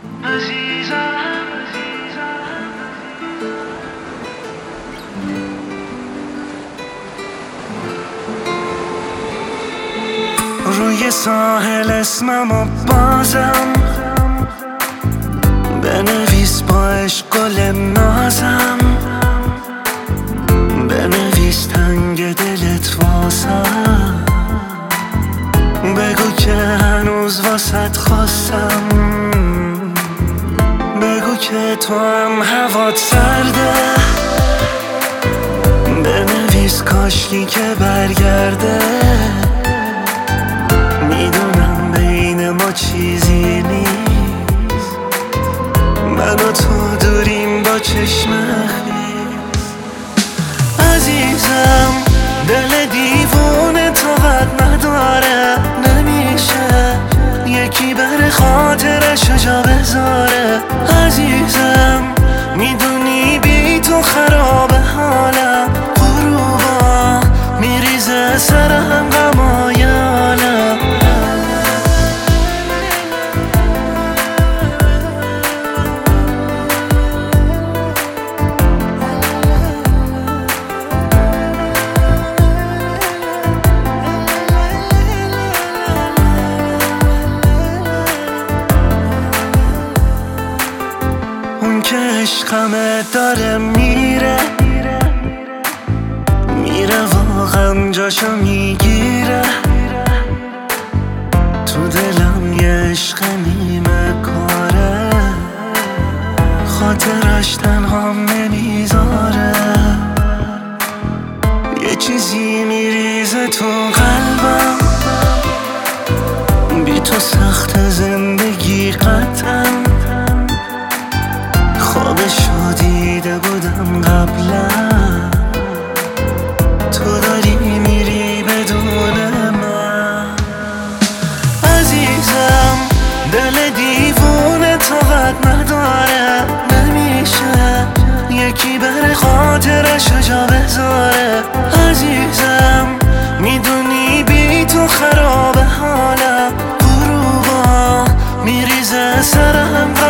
روی ساحل اسممو بازم بنویس با عشق گل نازم، بنویس تنگ دلت واسم، بگو که هنوز واسط خواستم، بگو که تو هم هوات سرده، بنویس کاشکی که برگرده، میدونم بین ما چیزی نیست، من و تو دوریم با چشم خیس. عزیزم دل دیوونه طاقت نداره، نمیشه یکی بره خاطرشو جا بذاره. عزیزم میدونی بی تو خرابه حالم، غروبا میریزه سرم غمای عالم. اون که عشقمه داره میره، میره واقعا جاشو میگیره، تو دلم یه عشق نیمه کاره، خاطرش تنهام نمیذاره، یه چیزی میریزه تو قلبم، بی تو سخت زندگی قطعا، خوابشو دیده بودم قبلا، تو داری میری بدون من. عزیزم دل دیوونه طاقت نداره، نمیشه یکی بره خاطرشو جا بذاره. عزیزم میدونی بی تو خرابه حالم، غروبا میریزه سرم